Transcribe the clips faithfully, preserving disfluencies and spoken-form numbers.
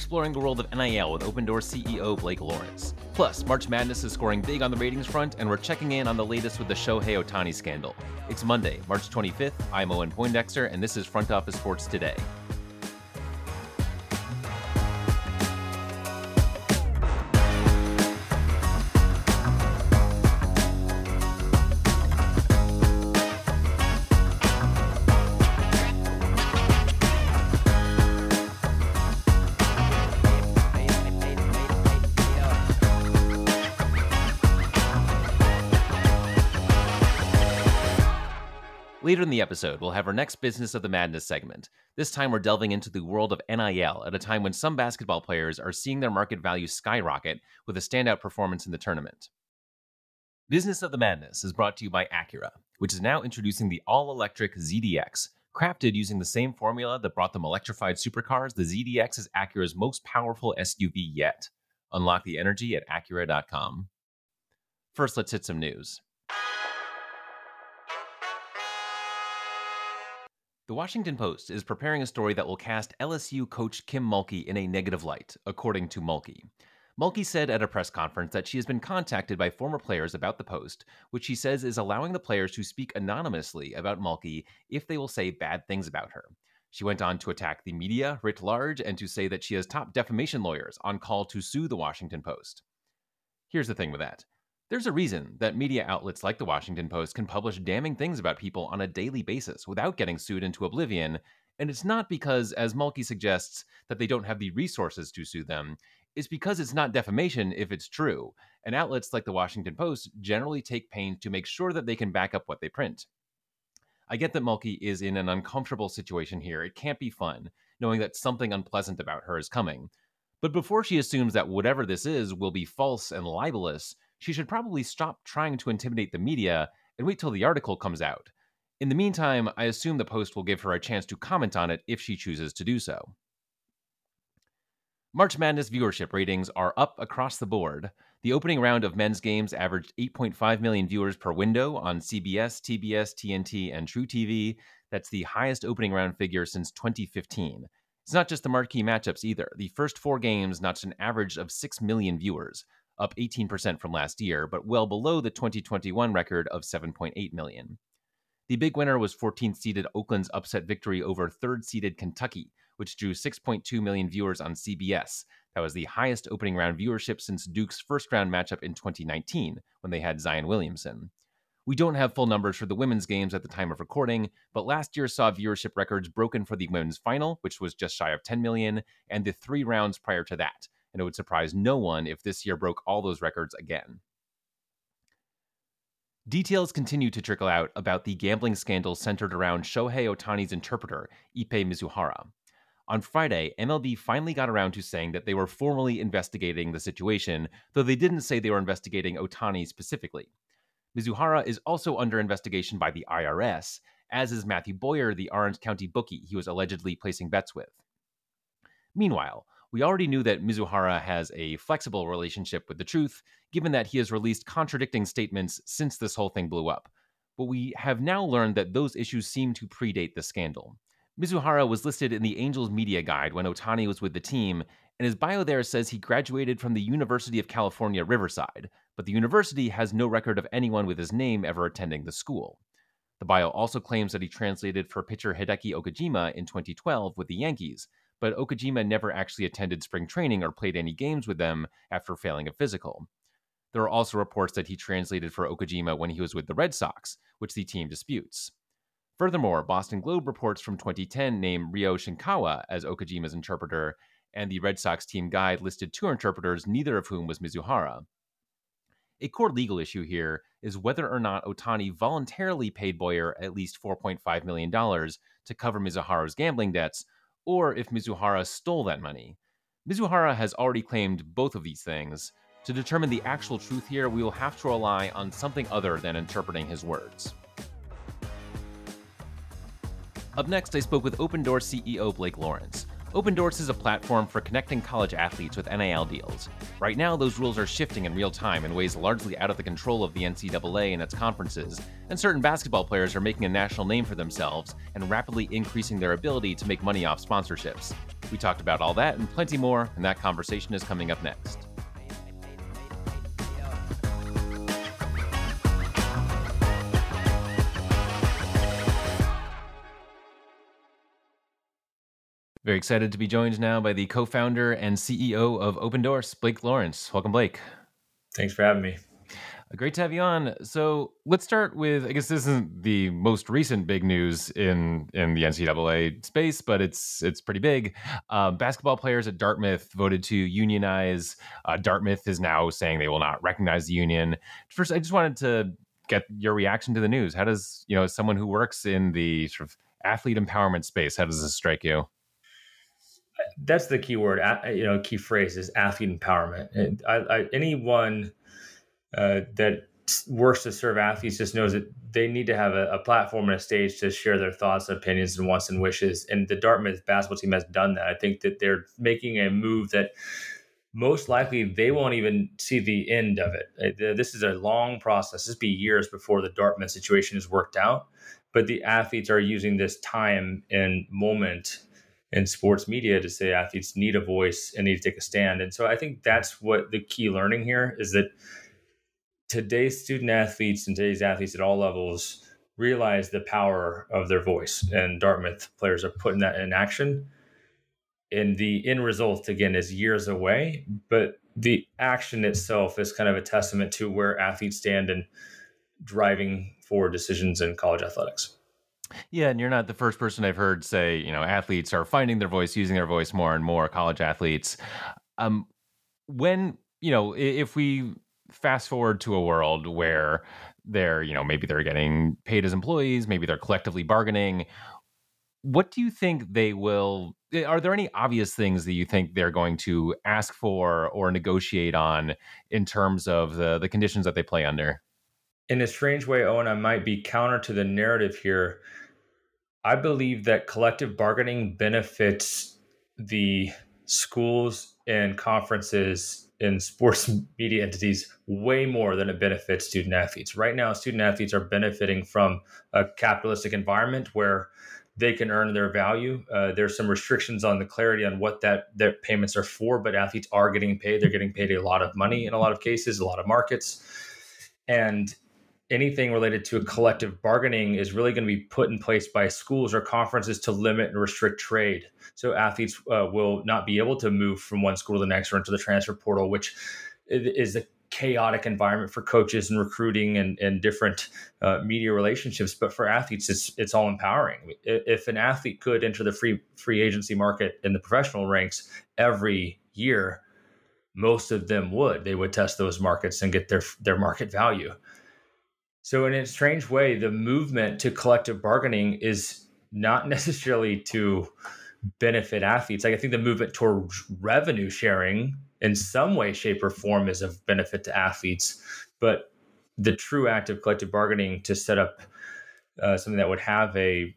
exploring the world of N I L with Open Door C E O Blake Lawrence. Plus, March Madness is scoring big on the ratings front, and we're checking in on the latest with the Shohei Ohtani scandal. It's Monday, March twenty-fifth. I'm Owen Poindexter, and this is Front Office Sports Today. Later in the episode, we'll have our next Business of the Madness segment. This time, we're delving into the world of N I L at a time when some basketball players are seeing their market value skyrocket with a standout performance in the tournament. Business of the Madness is brought to you by Acura, which is now introducing the all-electric Z D X. Crafted using the same formula that brought them electrified supercars, the Z D X is Acura's most powerful S U V yet. Unlock the energy at Acura dot com. First, let's hit some news. The Washington Post is preparing a story that will cast L S U coach Kim Mulkey in a negative light, according to Mulkey. Mulkey said at a press conference that she has been contacted by former players about the post, which she says is allowing the players to speak anonymously about Mulkey if they will say bad things about her. She went on to attack the media writ large and to say that she has top defamation lawyers on call to sue the Washington Post. Here's the thing with that. There's a reason that media outlets like the Washington Post can publish damning things about people on a daily basis without getting sued into oblivion, and it's not because, as Mulkey suggests, that they don't have the resources to sue them. It's because it's not defamation if it's true, and outlets like the Washington Post generally take pains to make sure that they can back up what they print. I get that Mulkey is in an uncomfortable situation here. It can't be fun, knowing that something unpleasant about her is coming. But before she assumes that whatever this is will be false and libelous, she should probably stop trying to intimidate the media and wait till the article comes out. In the meantime, I assume the Post will give her a chance to comment on it if she chooses to do so. March Madness viewership ratings are up across the board. The opening round of men's games averaged eight point five million viewers per window on C B S, T B S, T N T, and truTV. That's the highest opening round figure since twenty fifteen. It's not just the marquee matchups either. The first four games notched an average of six million viewers, up eighteen percent from last year, but well below the twenty twenty-one record of seven point eight million. The big winner was fourteenth-seeded Oakland's upset victory over third-seeded Kentucky, which drew six point two million viewers on C B S. That was the highest opening round viewership since Duke's first-round matchup in twenty nineteen, when they had Zion Williamson. We don't have full numbers for the women's games at the time of recording, but last year saw viewership records broken for the women's final, which was just shy of ten million, and the three rounds prior to that. And it would surprise no one if this year broke all those records again. Details continue to trickle out about the gambling scandal centered around Shohei Ohtani's interpreter, Ippei Mizuhara. On Friday, M L B finally got around to saying that they were formally investigating the situation, though they didn't say they were investigating Ohtani specifically. Mizuhara is also under investigation by the I R S, as is Matthew Boyer, the Orange County bookie he was allegedly placing bets with. Meanwhile, we already knew that Mizuhara has a flexible relationship with the truth, given that he has released contradicting statements since this whole thing blew up. But we have now learned that those issues seem to predate the scandal. Mizuhara was listed in the Angels media guide when Ohtani was with the team, and his bio there says he graduated from the University of California, Riverside, but the university has no record of anyone with his name ever attending the school. The bio also claims that he translated for pitcher Hideki Okajima in twenty twelve with the Yankees, but Okajima never actually attended spring training or played any games with them after failing a physical. There are also reports that he translated for Okajima when he was with the Red Sox, which the team disputes. Furthermore, Boston Globe reports from twenty ten name Ryo Shinkawa as Okajima's interpreter, and the Red Sox team guide listed two interpreters, neither of whom was Mizuhara. A core legal issue here is whether or not Ohtani voluntarily paid Boyer at least four point five million dollars to cover Mizuhara's gambling debts, or if Mizuhara stole that money. Mizuhara has already claimed both of these things. To determine the actual truth here, we will have to rely on something other than interpreting his words. Up next, I spoke with Open Door C E O Blake Lawrence. Open Doors is a platform for connecting college athletes with N I L deals. Right now, those rules are shifting in real time in ways largely out of the control of the N C double A and its conferences, and certain basketball players are making a national name for themselves and rapidly increasing their ability to make money off sponsorships. We talked about all that and plenty more, and that conversation is coming up next. Very excited to be joined now by the co-founder and C E O of Opendorse, Blake Lawrence. Welcome, Blake. Thanks for having me. Great to have you on. So let's start with, I guess this isn't the most recent big news in, in the N C double A space, but it's it's pretty big. Uh, basketball players at Dartmouth voted to unionize. Uh, Dartmouth is now saying they will not recognize the union. First, I just wanted to get your reaction to the news. How does, you know, as someone who works in the sort of athlete empowerment space, how does this strike you? That's the key word, you know, key phrase is athlete empowerment. And I, I, anyone uh, that works to serve athletes just knows that they need to have a, a platform and a stage to share their thoughts, opinions, and wants and wishes. And the Dartmouth basketball team has done that. I think that they're making a move that most likely they won't even see the end of it. This is a long process. This will be years before the Dartmouth situation is worked out. But the athletes are using this time and moment in sports media to say athletes need a voice and need to take a stand. And so I think that's what the key learning here is, that today's student athletes and today's athletes at all levels realize the power of their voice, and Dartmouth players are putting that in action. And the end result, again, is years away, but the action itself is kind of a testament to where athletes stand in driving forward decisions in college athletics. Yeah, and you're not the first person I've heard say, you know, athletes are finding their voice, using their voice more and more, college athletes. Um, when, you know, if we fast forward to a world where they're, you know, maybe they're getting paid as employees, maybe they're collectively bargaining, what do you think they will, are there any obvious things that you think they're going to ask for or negotiate on in terms of the, the conditions that they play under? In a strange way, Owen, I might be counter to the narrative here. I believe that collective bargaining benefits the schools and conferences and sports media entities way more than it benefits student athletes. Right now, student athletes are benefiting from a capitalistic environment where they can earn their value. Uh, there's some restrictions on the clarity on what that their payments are for, but athletes are getting paid. They're getting paid a lot of money in a lot of cases, a lot of markets. And anything related to a collective bargaining is really going to be put in place by schools or conferences to limit and restrict trade. So athletes uh, will not be able to move from one school to the next or into the transfer portal, which is a chaotic environment for coaches and recruiting and, and different uh, media relationships. But for athletes, it's it's all empowering. If an athlete could enter the free free agency market in the professional ranks every year, most of them would. They would test those markets and get their their market value. So in a strange way, the movement to collective bargaining is not necessarily to benefit athletes. Like, I think the movement towards revenue sharing in some way, shape, or form is of benefit to athletes. But the true act of collective bargaining to set up uh, something that would have a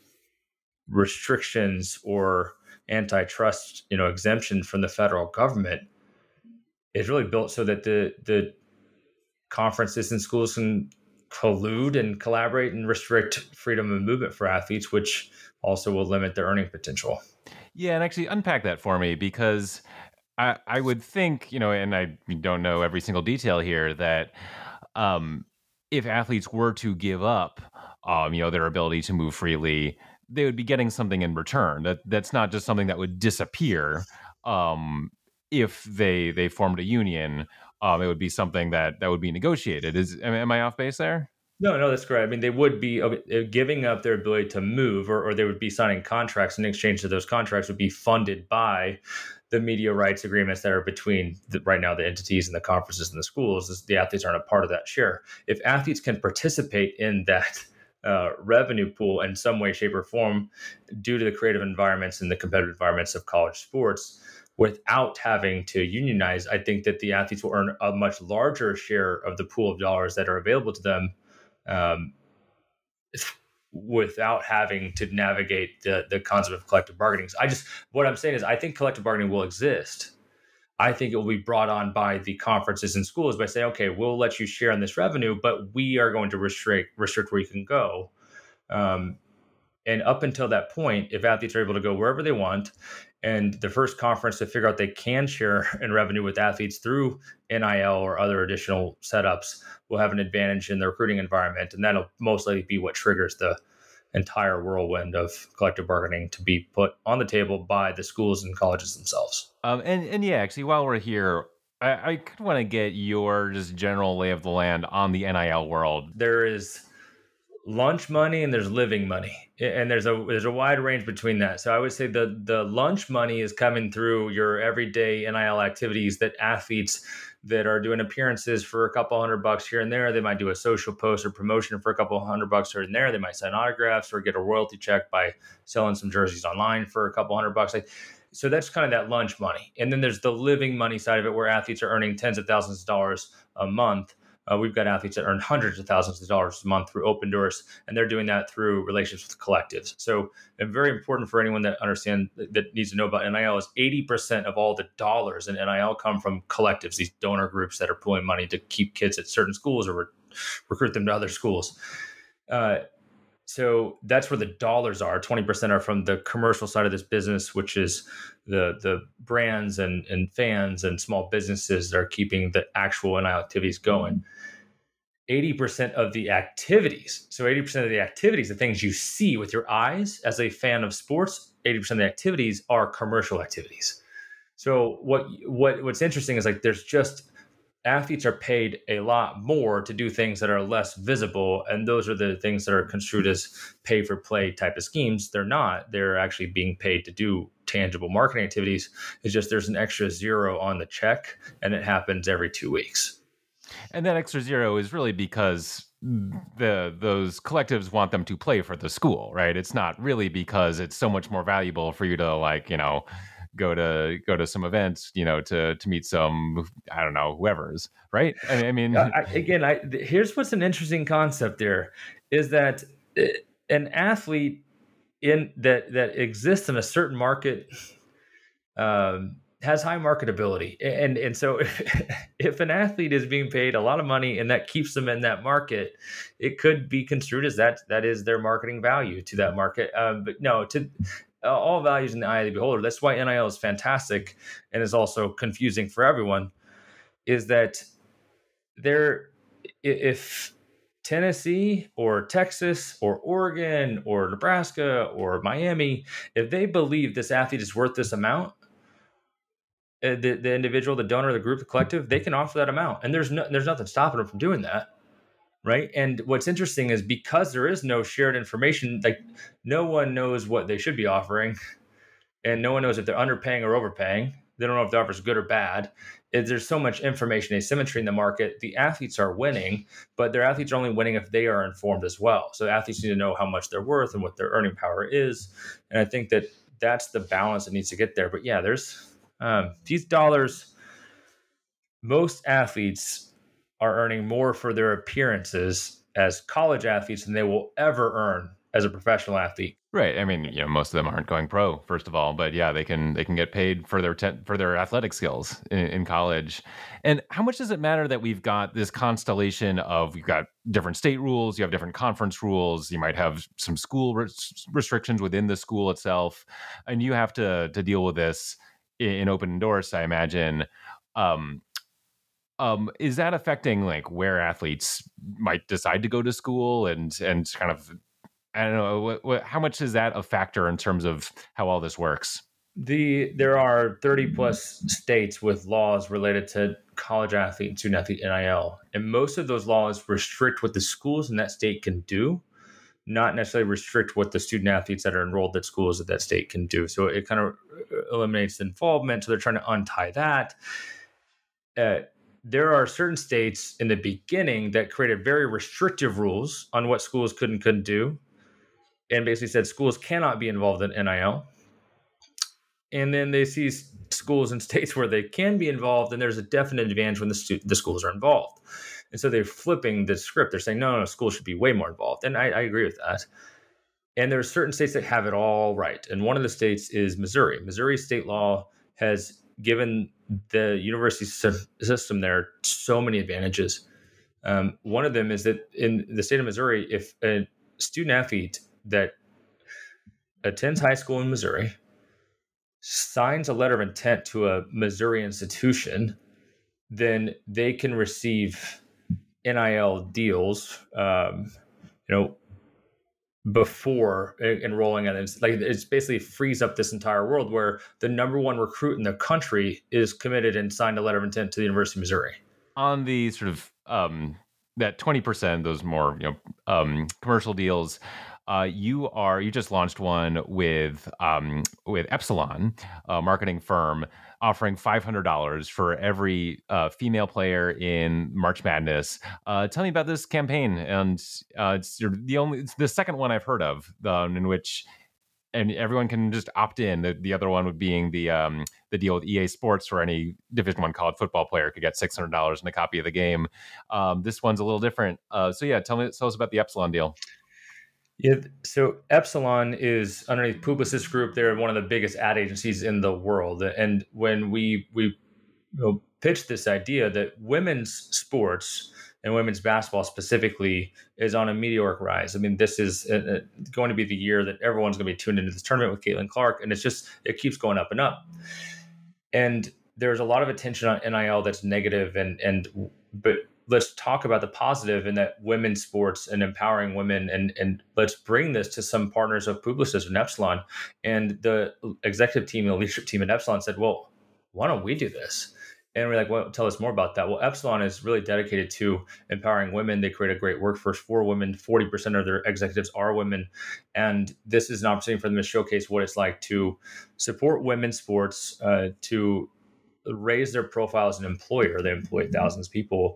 restrictions or antitrust, you know, exemption from the federal government is really built so that the the conferences and schools can collude and collaborate and restrict freedom of movement for athletes, which also will limit their earning potential. Yeah, and actually unpack that for me, because I, I would think, you know, and I don't know every single detail here, that um, if athletes were to give up, um, you know, their ability to move freely, they would be getting something in return. That that's not just something that would disappear. Um, if they they formed a union, um, it would be something that that would be negotiated. Is am, am I off base there? No, no, that's correct. I mean, they would be uh, giving up their ability to move, or, or they would be signing contracts. In exchange to those contracts would be funded by the media rights agreements that are between the, right now the entities and the conferences and the schools. The athletes aren't a part of that share. If athletes can participate in that uh, revenue pool in some way, shape, or form, due to the creative environments and the competitive environments of college sports, without having to unionize, I think that the athletes will earn a much larger share of the pool of dollars that are available to them, um, without having to navigate the the concept of collective bargaining. So I just, what I'm saying is, I think collective bargaining will exist. I think it will be brought on by the conferences and schools by saying, okay, we'll let you share in this revenue, but we are going to restrict restrict where you can go. Um, and up until that point, if athletes are able to go wherever they want And the first conference to figure out they can share in revenue with athletes through N I L or other additional setups will have an advantage in the recruiting environment. And that'll most likely be what triggers the entire whirlwind of collective bargaining to be put on the table by the schools and colleges themselves. Um, and and yeah, actually, while we're here, I, I kind of want to get your just general lay of the land on the N I L world. There is lunch money and there's living money, and there's a there's a wide range between that. So I would say the the lunch money is coming through your everyday N I L activities that athletes that are doing appearances for a couple hundred bucks here and there. They might do a social post or promotion for a couple hundred bucks here and there. They might sign autographs or get a royalty check by selling some jerseys online for a couple hundred bucks. Like, so that's kind of that lunch money. And then there's the living money side of it where athletes are earning tens of thousands of dollars a month. Uh, we've got athletes that earn hundreds of thousands of dollars a month through Opendorse, and they're doing that through relationships with collectives. So, and very important for anyone that understands that needs to know about N I L is eighty percent of all the dollars in N I L come from collectives, these donor groups that are pooling money to keep kids at certain schools or re- recruit them to other schools. Uh, so that's where the dollars are. twenty percent are from the commercial side of this business, which is the the brands and, and fans and small businesses that are keeping the actual N I L activities going. eighty percent of the activities, so eighty percent of the activities, the things you see with your eyes as a fan of sports, eighty percent of the activities are commercial activities. So what what what's interesting is like there's just athletes are paid a lot more to do things that are less visible. And those are the things that are construed as pay for play type of schemes. They're not. They're actually being paid to do tangible marketing activities. It's just there's an extra zero on the check, and it happens every two weeks. And that extra zero is really because the those collectives want them to play for the school, right? It's not really because it's so much more valuable for you to, like, you know, go to go to some events, you know, to to meet some, I don't know, whoever's, right? I, I mean, Uh, I, again, I, here's what's an interesting concept there is that uh, an athlete in that that exists in a certain market um, has high marketability, and and so if, if an athlete is being paid a lot of money and that keeps them in that market, it could be construed as that that is their marketing value to that market. Um, but no, to uh, all values in the eye of the beholder. That's why N I L is fantastic and is also confusing for everyone. Is that there if Tennessee or Texas or Oregon or Nebraska or Miami, if they believe this athlete is worth this amount, uh, the, the individual, the donor, the group, the collective, they can offer that amount. And there's no, there's nothing stopping them from doing that. Right. And what's interesting is because there is no shared information, like no one knows what they should be offering. And no one knows if they're underpaying or overpaying. They don't know if the offer is good or bad. It, there's so much information asymmetry in the market. The athletes are winning, but their athletes are only winning if they are informed as well. So athletes need to know how much they're worth and what their earning power is. And I think that that's the balance that needs to get there. But yeah, there's um, these dollars. Most athletes are earning more for their appearances as college athletes than they will ever earn as a professional athlete. right. I mean, you know, most of them aren't going pro, first of all, but yeah, they can they can get paid for their te- for their athletic skills in, in college. And how much does it matter that we've got this constellation of you've got different state rules, you have different conference rules, you might have some school res- restrictions within the school itself, and you have to to deal with this in, in Opendorse, I imagine. Um, um, is that affecting like where athletes might decide to go to school and and kind of, I don't know, what, what, how much is that a factor in terms of how all this works? The there are thirty plus states with laws related to college athlete and student athlete N I L, and most of those laws restrict what the schools in that state can do, not necessarily restrict what the student athletes that are enrolled at schools at that state can do. So it kind of eliminates the involvement. So they're trying to untie that. Uh, there are certain states in the beginning that created very restrictive rules on what schools could and couldn't do, and basically said schools cannot be involved in N I L. And then they see schools in states where they can be involved, and there's a definite advantage when the, stu- the schools are involved. And so they're flipping the script. They're saying, no, no, schools should be way more involved. And I, I agree with that. And there are certain states that have it all right. And one of the states is Missouri. Missouri state law has given the university system there so many advantages. Um, one of them is that in the state of Missouri, if a student athlete that attends high school in Missouri signs a letter of intent to a Missouri institution, then they can receive N I L deals, um, you know, before enrolling. And it's like, it's basically frees up this entire world where the number one recruit in the country is committed and signed a letter of intent to the University of Missouri. On the sort of um, that twenty percent, those more, you know, um, commercial deals, uh, you are you just launched one with um, with Epsilon, a marketing firm, offering five hundred dollars for every uh, female player in March Madness. Uh, tell me about this campaign, and uh, it's the only it's the second one I've heard of, um, in which. And everyone can just opt in. The, the other one would being the um, the deal with E A Sports, where any Division One college football player could get six hundred dollars and a copy of the game. Um, this one's a little different. Uh, so yeah, tell me, tell us about the Epsilon deal. Yeah, so Epsilon is underneath Publicis Group. They're one of the biggest ad agencies in the world. And when we we you know, pitched this idea that women's sports and women's basketball specifically is on a meteoric rise. I mean, this is a, a, going to be the year that everyone's going to be tuned into this tournament with Caitlin Clark, and it's just, it keeps going up and up. And there's a lot of attention on N I L that's negative, and and but let's talk about the positive in that women's sports and empowering women, and and let's bring this to some partners of Publicis and Epsilon. And the executive team and the leadership team at Epsilon said, well, why don't we do this? And we're like, well, tell us more about that. Well, Epsilon is really dedicated to empowering women. They create a great workforce for women. forty percent of their executives are women. And this is an opportunity for them to showcase what it's like to support women's sports, uh, to raise their profile as an employer. They employ thousands of people,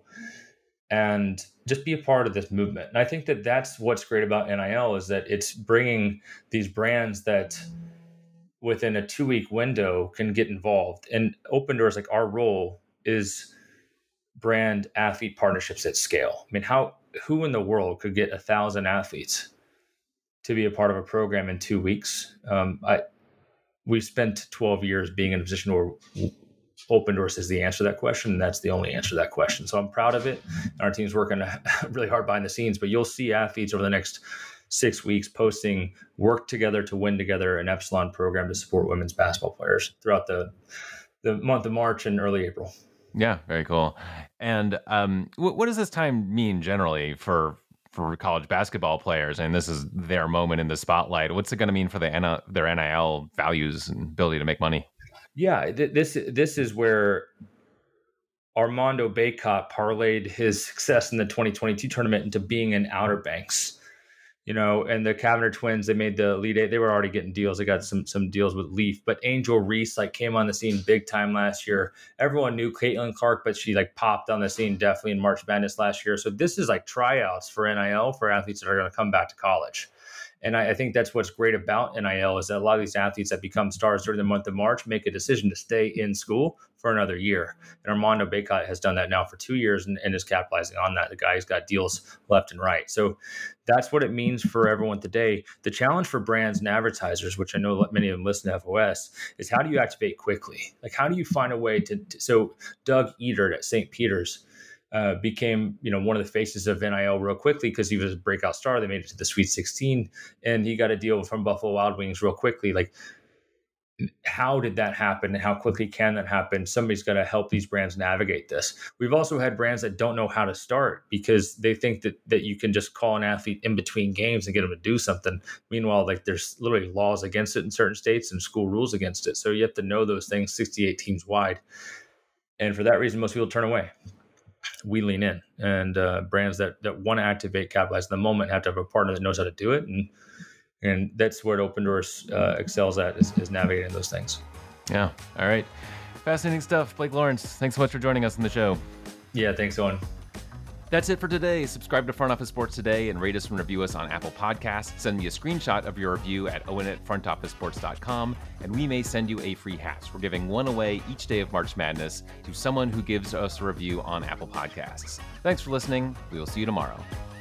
and just be a part of this movement. And I think that that's what's great about N I L, is that it's bringing these brands that within a two-week window can get involved. And Opendorse, like, our role is brand athlete partnerships at scale. I mean, how who in the world could get a thousand athletes to be a part of a program in two weeks? Um, I we spent twelve years being in a position where Opendorse is the answer to that question, and that's the only answer to that question. So I'm proud of it. Our team's working really hard behind the scenes, but you'll see athletes over the next six weeks posting work together to win together, an Epsilon program to support women's basketball players throughout the the month of March and early April. Yeah, very cool. And um, what, what does this time mean generally for for college basketball players? And this is their moment in the spotlight. What's it going to mean for the N- their N I L values and ability to make money? Yeah, th- this this is where Armando Bacot parlayed his success in the twenty twenty-two tournament into being in Outer Banks. You know, and the Cavanagh twins, they made the Elite Eight. They were already getting deals. They got some some deals with Leaf, but Angel Reese like came on the scene big time last year. Everyone knew Caitlin Clark, but she like popped on the scene definitely in March Madness last year. So this is like tryouts for N I L for athletes that are going to come back to college. And I, I think that's what's great about N I L, is that a lot of these athletes that become stars during the month of March make a decision to stay in school for another year. And Armando Bacot has done that now for two years and, and is capitalizing on that. The guy's got deals left and right. So that's what it means for everyone today. The challenge for brands and advertisers, which I know many of them listen to F O S, is how do you activate quickly? Like, how do you find a way to, to so Doug Edert at Saint Peter's Uh, became, you know, one of the faces of N I L real quickly because he was a breakout star. They made it to the Sweet sixteen, and he got a deal from Buffalo Wild Wings real quickly. Like, how did that happen? And how quickly can that happen? Somebody's got to help these brands navigate this. We've also had brands that don't know how to start because they think that that you can just call an athlete in between games and get them to do something. Meanwhile, like, there's literally laws against it in certain states and school rules against it. So you have to know those things, sixty-eight teams wide. And for that reason, most people turn away. We lean in, and uh, brands that, that want to activate, capitalize in the moment have to have a partner that knows how to do it. And and that's where Opendorse uh, excels at, is, is navigating those things. Yeah. All right. Fascinating stuff. Blake Lawrence, thanks so much for joining us on the show. Yeah, thanks, Owen. That's it for today. Subscribe to Front Office Sports today and rate us and review us on Apple Podcasts. Send me a screenshot of your review at owen at front office sports dot com, and we may send you a free hat. We're giving one away each day of March Madness to someone who gives us a review on Apple Podcasts. Thanks for listening. We will see you tomorrow.